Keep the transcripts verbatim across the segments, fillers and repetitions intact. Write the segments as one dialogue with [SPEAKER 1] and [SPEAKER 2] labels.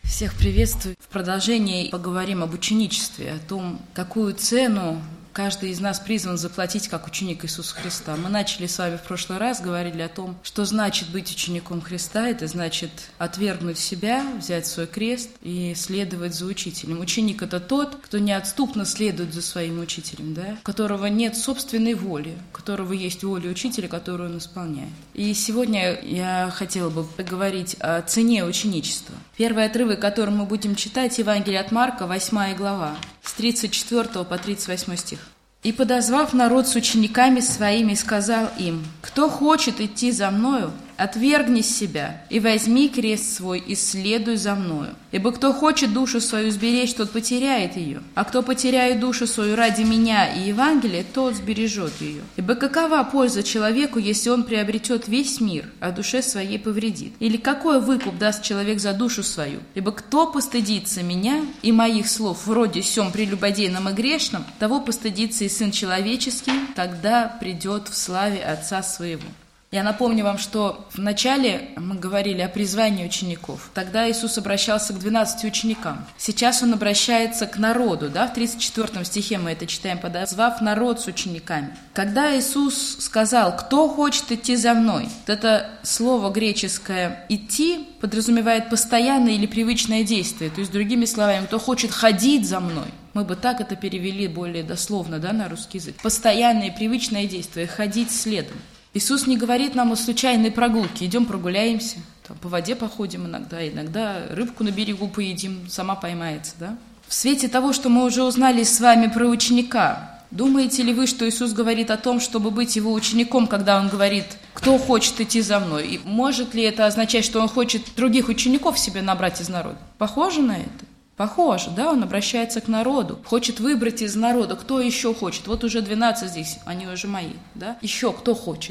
[SPEAKER 1] Всех приветствую. В продолжении поговорим об ученичестве, о том, какую цену каждый из нас призван заплатить как ученик Иисуса Христа. Мы начали с вами в прошлый раз, говорили о том, что значит быть учеником Христа. Это значит отвергнуть себя, взять свой крест и следовать за учителем. Ученик – это тот, кто неотступно следует за своим учителем, да? У которого нет собственной воли, у которого есть воля учителя, которую он исполняет. И сегодня я хотела бы поговорить о цене ученичества. Первый отрывок, который мы будем читать, Евангелие от Марка, восьмая глава, с тридцать четвёртого по тридцать восьмой стих. «И, подозвав народ с учениками своими, сказал им: кто хочет идти за мною, отвергни себя и возьми крест свой и следуй за мною. Ибо кто хочет душу свою сберечь, тот потеряет ее, а кто потеряет душу свою ради меня и Евангелия, тот сбережет ее. Ибо какова польза человеку, если он приобретет весь мир, а душе своей повредит? Или какой выкуп даст человек за душу свою? Ибо кто постыдится меня и моих слов вроде сем прелюбодейном и грешном, того постыдится и Сын Человеческий, тогда придет в славе Отца Своего». Я напомню вам, что вначале мы говорили о призвании учеников. Тогда Иисус обращался к двенадцати ученикам. Сейчас Он обращается к народу. Да? В тридцать четвёртом стихе мы это читаем: «Подозвав народ с учениками». Когда Иисус сказал: «Кто хочет идти за мной?», вот это слово греческое «идти» подразумевает постоянное или привычное действие. То есть, другими словами, кто хочет ходить за мной. Мы бы так это перевели более дословно, да, на русский язык. Постоянное и привычное действие – ходить следом. Иисус не говорит нам о случайной прогулке. Идем прогуляемся, там, по воде походим иногда, иногда рыбку на берегу поедим, сама поймается. Да? В свете того, что мы уже узнали с вами про ученика, думаете ли вы, что Иисус говорит о том, чтобы быть его учеником, когда Он говорит: кто хочет идти за мной? И может ли это означать, что Он хочет других учеников себе набрать из народа? Похоже на это? Похоже, да, Он обращается к народу, хочет выбрать из народа, кто еще хочет. Вот уже двенадцать здесь, они уже мои, да? Еще кто хочет.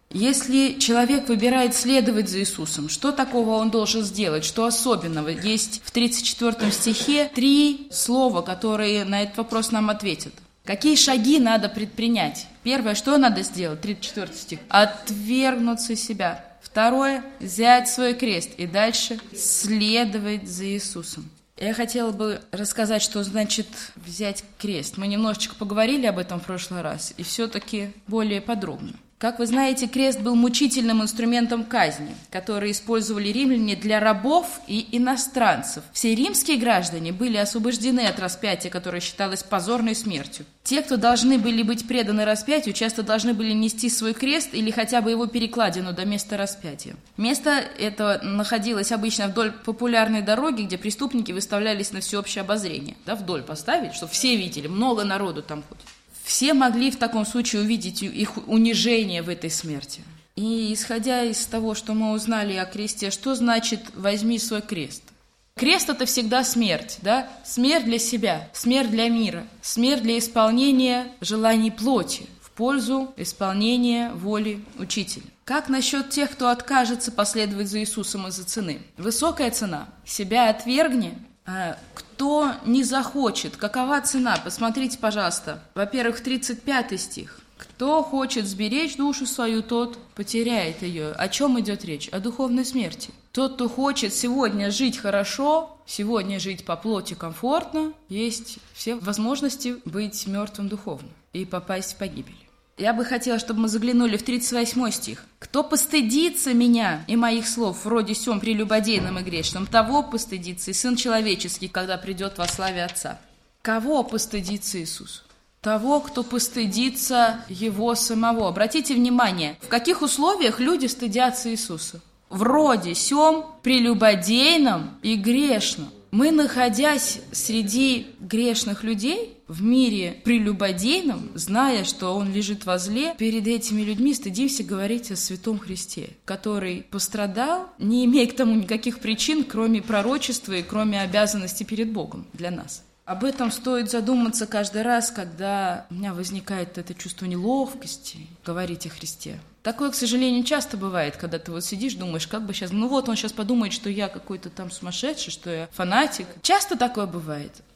[SPEAKER 1] Если человек выбирает следовать за Иисусом, что такого он должен сделать, что особенного? Есть в тридцать четвёртом стихе три слова, которые на этот вопрос нам ответят. Какие шаги надо предпринять? Первое, что надо сделать? тридцать четвёртый стих. Отвергнуться себя. Второе, взять свой крест. И дальше следовать за Иисусом. Я хотела бы рассказать, что значит взять крест. Мы немножечко поговорили об этом в прошлый раз, и все-таки более подробно. Как вы знаете, крест был мучительным инструментом казни, который использовали римляне для рабов и иностранцев. Все римские граждане были освобождены от распятия, которое считалось позорной смертью. Те, кто должны были быть преданы распятию, часто должны были нести свой крест или хотя бы его перекладину до места распятия. Место это находилось обычно вдоль популярной дороги, где преступники выставлялись на всеобщее обозрение. Да, вдоль поставить, чтобы все видели, много народу там ходит. Все могли в таком случае увидеть их унижение в этой смерти. И исходя из того, что мы узнали о кресте, что значит «возьми свой крест»? Крест – это всегда смерть, да? Смерть для себя, смерть для мира, смерть для исполнения желаний плоти в пользу исполнения воли учителя. Как насчет тех, кто откажется последовать за Иисусом из-за цены? Высокая цена. Себя отвергни. А кто не захочет, какова цена? Посмотрите, пожалуйста. Во-первых, тридцать пятый стих. Кто хочет сберечь душу свою, тот потеряет ее. О чем идет речь? О духовной смерти. Тот, кто хочет сегодня жить хорошо, сегодня жить по плоти комфортно, есть все возможности быть мертвым духовно и попасть в погибель. Я бы хотела, чтобы мы заглянули в тридцать восьмой стих. «Кто постыдится меня и моих слов, вроде сем прелюбодейным и грешным, того постыдится и Сын Человеческий, когда придет во славе Отца». Кого постыдится Иисус? Того, кто постыдится Его самого. Обратите внимание, в каких условиях люди стыдятся Иисуса? Вроде сем прелюбодейным и грешным. Мы, находясь среди грешных людей, в мире прелюбодейном, зная, что он лежит возле, перед этими людьми стыдимся говорить о святом Христе, который пострадал, не имея к тому никаких причин, кроме пророчества и кроме обязанностей перед Богом для нас. Об этом стоит задуматься каждый раз, когда у меня возникает это чувство неловкости говорить о Христе. Такое, к сожалению, часто бывает, когда ты вот сидишь, думаешь, как бы сейчас, ну вот он сейчас подумает, что я какой-то там сумасшедший, что я фанатик. Часто такое бывает.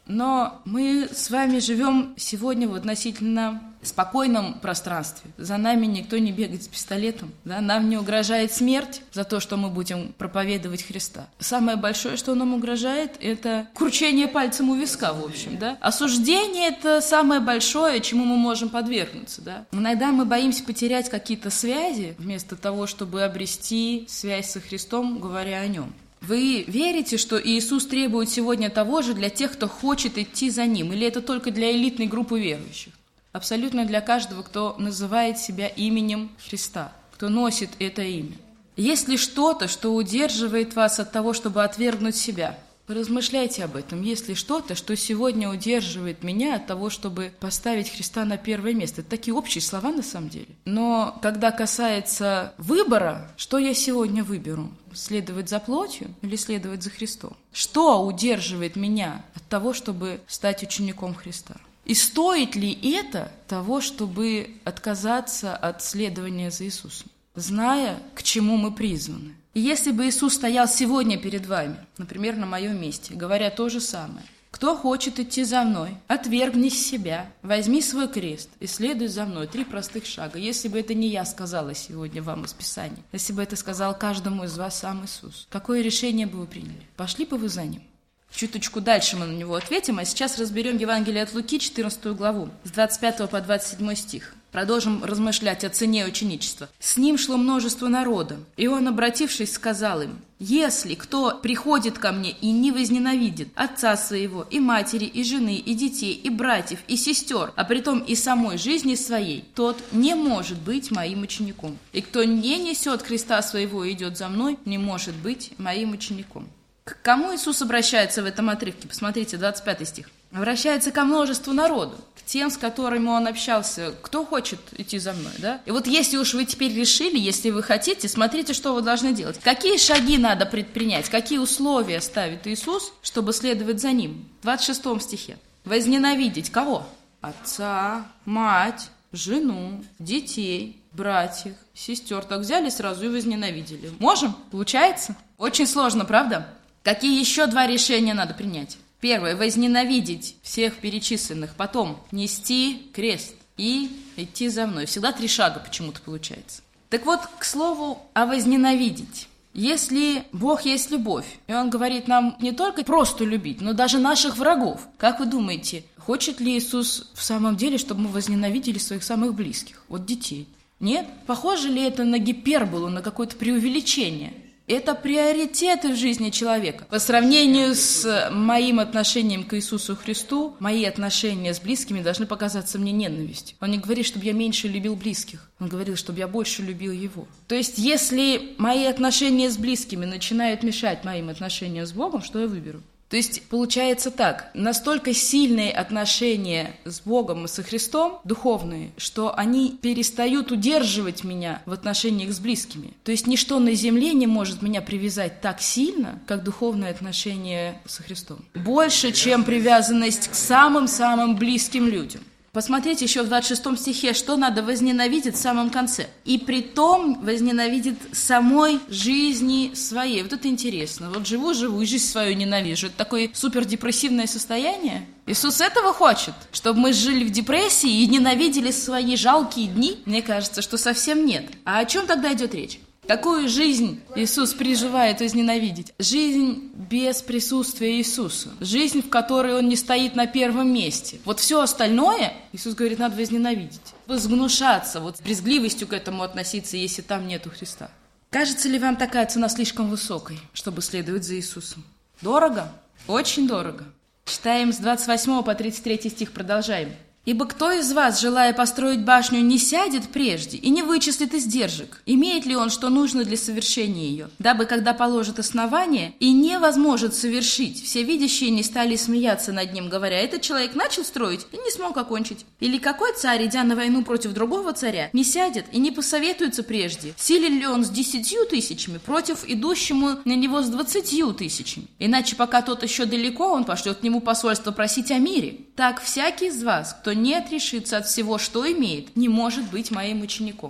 [SPEAKER 1] Но мы с вами живем сегодня в относительно спокойном пространстве. За нами никто не бегает с пистолетом. Да? Нам не угрожает смерть за то, что мы будем проповедовать Христа. Самое большое, что нам угрожает, это кручение пальцем у виска, в общем. Да? Осуждение – это самое большое, чему мы можем подвергнуться. Да? Иногда мы боимся потерять какие-то связи, вместо того, чтобы обрести связь со Христом, говоря о Нем. Вы верите, что Иисус требует сегодня того же для тех, кто хочет идти за Ним? Или это только для элитной группы верующих? Абсолютно для каждого, кто называет себя именем Христа, кто носит это имя. Есть ли что-то, что удерживает вас от того, чтобы отвергнуть себя? Размышляйте об этом. Есть ли что-то, что сегодня удерживает меня от того, чтобы поставить Христа на первое место? Это такие общие слова на самом деле. Но когда касается выбора, что я сегодня выберу? Следовать за плотью или следовать за Христом? Что удерживает меня от того, чтобы стать учеником Христа? И стоит ли это того, чтобы отказаться от следования за Иисусом, зная, к чему мы призваны? И если бы Иисус стоял сегодня перед вами, например, на моем месте, говоря то же самое: «Кто хочет идти за мной, отвергни себя, возьми свой крест и следуй за мной». Три простых шага. Если бы это не я сказала сегодня вам из Писания, если бы это сказал каждому из вас сам Иисус, какое решение бы вы приняли? Пошли бы вы за Ним? Чуточку дальше мы на него ответим, а сейчас разберем Евангелие от Луки, четырнадцатую главу, с двадцать пятого по двадцать седьмой стих. Продолжим размышлять о цене ученичества. «С ним шло множество народа, и он, обратившись, сказал им: если кто приходит ко мне и не возненавидит отца своего, и матери, и жены, и детей, и братьев, и сестер, а притом и самой жизни своей, тот не может быть моим учеником. И кто не несет креста своего и идет за мной, не может быть моим учеником». К кому Иисус обращается в этом отрывке? Посмотрите, двадцать пятый стих. Обращается ко множеству народу, к тем, с которыми он общался. Кто хочет идти за мной, да? И вот если уж вы теперь решили, если вы хотите, смотрите, что вы должны делать. Какие шаги надо предпринять, какие условия ставит Иисус, чтобы следовать за Ним? В двадцать шестом стихе. Возненавидеть кого? Отца, мать, жену, детей, братьев, сестер. Так взяли сразу и возненавидели. Можем? Получается? Очень сложно, правда? Какие еще два решения надо принять? Первое – возненавидеть всех перечисленных. Потом – нести крест и идти за мной. Всегда три шага почему-то получается. Так вот, к слову о возненавидеть. Если Бог есть любовь, и Он говорит нам не только просто любить, но даже наших врагов, как вы думаете, хочет ли Иисус в самом деле, чтобы мы возненавидели своих самых близких, вот детей? Нет? Похоже ли это на гиперболу, на какое-то преувеличение? Это приоритеты в жизни человека. По сравнению с моим отношением к Иисусу Христу, мои отношения с близкими должны показаться мне ненавистью. Он не говорит, чтобы я меньше любил близких. Он говорил, чтобы я больше любил Его. То есть, если мои отношения с близкими начинают мешать моим отношениям с Богом, что я выберу? То есть, получается так, настолько сильные отношения с Богом и со Христом, духовные, что они перестают удерживать меня в отношениях с близкими. То есть, ничто на земле не может меня привязать так сильно, как духовные отношения со Христом. Больше, чем привязанность к самым-самым близким людям. Посмотрите еще в двадцать шестом стихе, что надо возненавидеть в самом конце. «И притом возненавидит самой жизни своей». Вот это интересно. Вот живу-живу и жизнь свою ненавижу. Это такое супердепрессивное состояние. Иисус этого хочет, чтобы мы жили в депрессии и ненавидели свои жалкие дни? Мне кажется, что совсем нет. А о чем тогда идет речь? Какую жизнь Иисус призывает возненавидеть? Жизнь без присутствия Иисуса. Жизнь, в которой Он не стоит на первом месте. Вот все остальное, Иисус говорит, надо возненавидеть. Возгнушаться, вот с брезгливостью к этому относиться, если там нету Христа. Кажется ли вам такая цена слишком высокой, чтобы следовать за Иисусом? Дорого? Очень дорого. Читаем с двадцать восьмого по тридцать третий стих, продолжаем. «Ибо кто из вас, желая построить башню, не сядет прежде и не вычислит издержек? Имеет ли он, что нужно для совершения ее? Дабы, когда положит основание, и не возможет совершить, все видящие не стали смеяться над ним, говоря, этот человек начал строить и не смог окончить. Или какой царь, идя на войну против другого царя, не сядет и не посоветуется прежде, силен ли он с десятью тысячами против идущему на него с двадцатью тысячами? Иначе, пока тот еще далеко, он пошлет к нему посольство просить о мире. Так всякий из вас, кто не отрешится от всего, что имеет, не может быть моим учеником».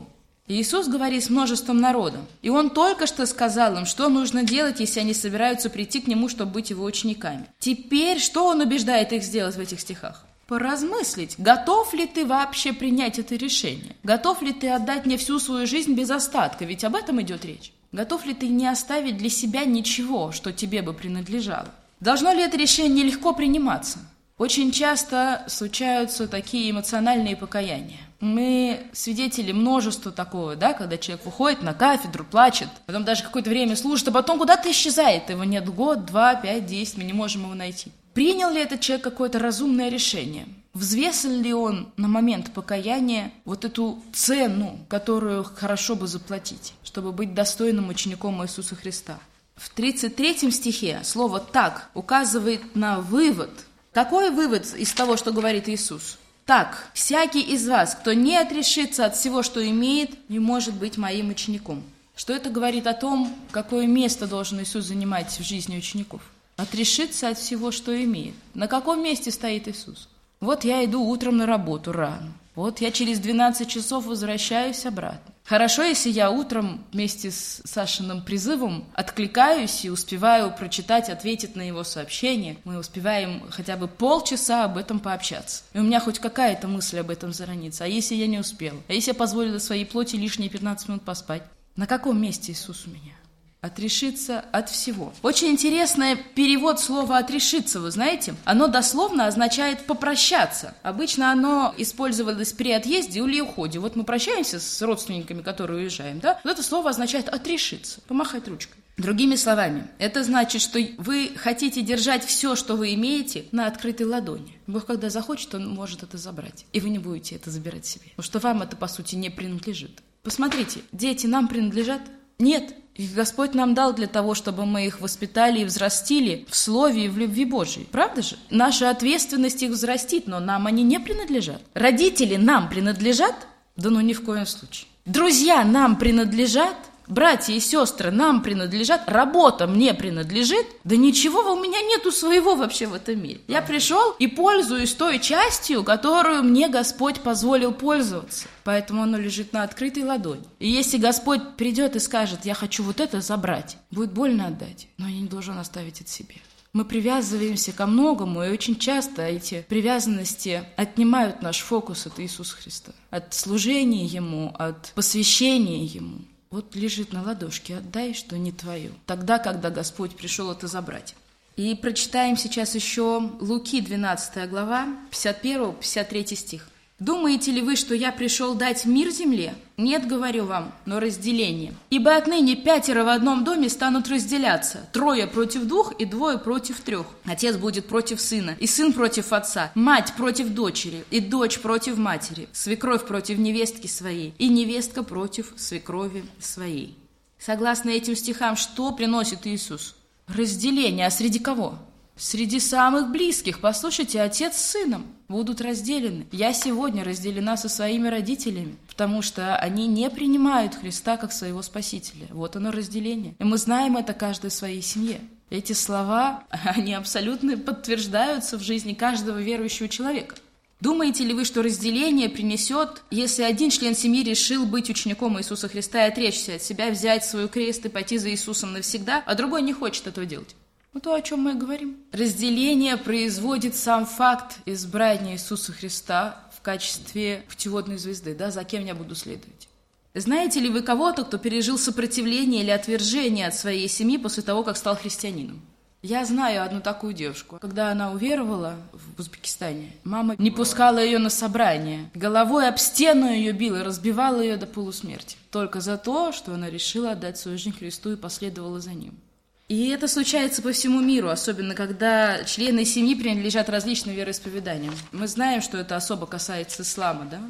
[SPEAKER 1] И Иисус говорит с множеством народа. И Он только что сказал им, что нужно делать, если они собираются прийти к Нему, чтобы быть Его учениками. Теперь что Он убеждает их сделать в этих стихах? Поразмыслить, готов ли ты вообще принять это решение? Готов ли ты отдать мне всю свою жизнь без остатка? Ведь об этом идет речь. Готов ли ты не оставить для себя ничего, что тебе бы принадлежало? Должно ли это решение легко приниматься? Очень часто случаются такие эмоциональные покаяния. Мы свидетели множества такого, да, когда человек выходит на кафедру, плачет, потом даже какое-то время служит, а потом куда-то исчезает. Его нет год, два, пять, десять, мы не можем его найти. Принял ли этот человек какое-то разумное решение? Взвесил ли он на момент покаяния вот эту цену, которую хорошо бы заплатить, чтобы быть достойным учеником Иисуса Христа? В тридцать третьем стихе слово «так» указывает на вывод. Какой вывод из того, что говорит Иисус? «Так, всякий из вас, кто не отрешится от всего, что имеет, не может быть моим учеником». Что это говорит о том, какое место должен Иисус занимать в жизни учеников? Отрешиться от всего, что имеет. На каком месте стоит Иисус? Вот я иду утром на работу рано. Вот я через двенадцать часов возвращаюсь обратно. Хорошо, если я утром вместе с Сашиным призывом откликаюсь и успеваю прочитать, ответить на его сообщение. Мы успеваем хотя бы полчаса об этом пообщаться. И у меня хоть какая-то мысль об этом заронится. А если я не успела? А если я позволила своей плоти лишние пятнадцать минут поспать? На каком месте Иисус у меня? Отрешиться от всего. Очень интересный перевод слова «отрешиться», вы знаете? Оно дословно означает «попрощаться». Обычно оно использовалось при отъезде или уходе. Вот мы прощаемся с родственниками, которые уезжаем, да? Вот это слово означает «отрешиться», помахать ручкой. Другими словами, это значит, что вы хотите держать все, что вы имеете, на открытой ладони. Бог, когда захочет, Он может это забрать, и вы не будете это забирать себе. Потому что вам это, по сути, не принадлежит. Посмотрите, дети нам принадлежат? Нет. Их Господь нам дал для того, чтобы мы их воспитали и взрастили в Слове и в любви Божией. Правда же? Наша ответственность их взрастить, но нам они не принадлежат. Родители нам принадлежат? Да ну ни в коем случае. Друзья нам принадлежат? Братья и сестры нам принадлежат? Работа мне принадлежит? Да ничего у меня нету своего вообще в этом мире. Я пришел и пользуюсь той частью, которую мне Господь позволил пользоваться. Поэтому оно лежит на открытой ладони. И если Господь придет и скажет, я хочу вот это забрать, будет больно отдать, но я не должен оставить это себе. Мы привязываемся ко многому, и очень часто эти привязанности отнимают наш фокус от Иисуса Христа, от служения Ему, от посвящения Ему. Вот лежит на ладошке, отдай, что не твое. Тогда, когда Господь пришел это забрать. И прочитаем сейчас еще Луки, двенадцатая глава, пятьдесят первый — пятьдесят третий стих. «Думаете ли вы, что я пришел дать мир земле? Нет, говорю вам, но разделение. Ибо отныне пятеро в одном доме станут разделяться, трое против двух и двое против трех. Отец будет против сына, и сын против отца, мать против дочери, и дочь против матери, свекровь против невестки своей, и невестка против свекрови своей». Согласно этим стихам, что приносит Иисус? Разделение. А среди кого? Среди самых близких. Послушайте, отец с сыном будут разделены. Я сегодня разделена со своими родителями, потому что они не принимают Христа как своего Спасителя. Вот оно разделение. И мы знаем это каждой в своей семье. Эти слова, они абсолютно подтверждаются в жизни каждого верующего человека. Думаете ли вы, что разделение принесет, если один член семьи решил быть учеником Иисуса Христа и отречься от себя, взять свой крест и пойти за Иисусом навсегда, а другой не хочет этого делать? Ну, то, о чем мы говорим. Разделение производит сам факт избрания Иисуса Христа в качестве путеводной звезды, да, за кем я буду следовать. Знаете ли вы кого-то, кто пережил сопротивление или отвержение от своей семьи после того, как стал христианином? Я знаю одну такую девушку. Когда она уверовала в Узбекистане, мама не пускала ее на собрание. Головой об стену ее била, разбивала ее до полусмерти. Только за то, что она решила отдать свою жизнь Христу и последовала за Ним. И это случается по всему миру, особенно когда члены семьи принадлежат различным вероисповеданиям. Мы знаем, что это особо касается ислама, да?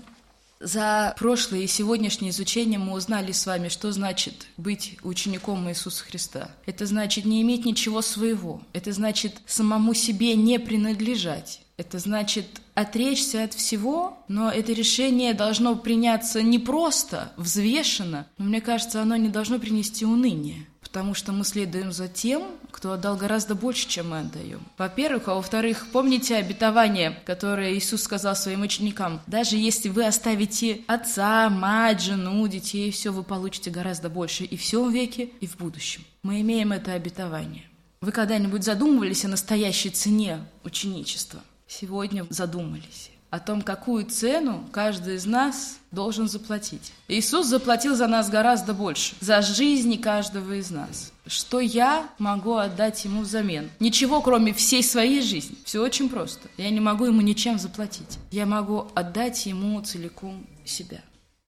[SPEAKER 1] За прошлое и сегодняшнее изучение мы узнали с вами, что значит быть учеником Иисуса Христа. Это значит не иметь ничего своего. Это значит самому себе не принадлежать. Это значит отречься от всего, но это решение должно приняться не просто, взвешенно, но, мне кажется, оно не должно принести уныние. потому что мы следуем за тем, кто отдал гораздо больше, чем мы отдаем. Во-первых, а во-вторых, помните обетование, которое Иисус сказал своим ученикам: даже если вы оставите отца, мать, жену, детей, все, вы получите гораздо больше и в всем веке, и в будущем. Мы имеем это обетование. Вы когда-нибудь задумывались о настоящей цене ученичества? Сегодня задумались о том, какую цену каждый из нас должен заплатить. Иисус заплатил за нас гораздо больше, за жизни каждого из нас. Что я могу отдать Ему взамен? Ничего, кроме всей своей жизни. Все очень просто. Я не могу Ему ничем заплатить. Я могу отдать Ему целиком себя.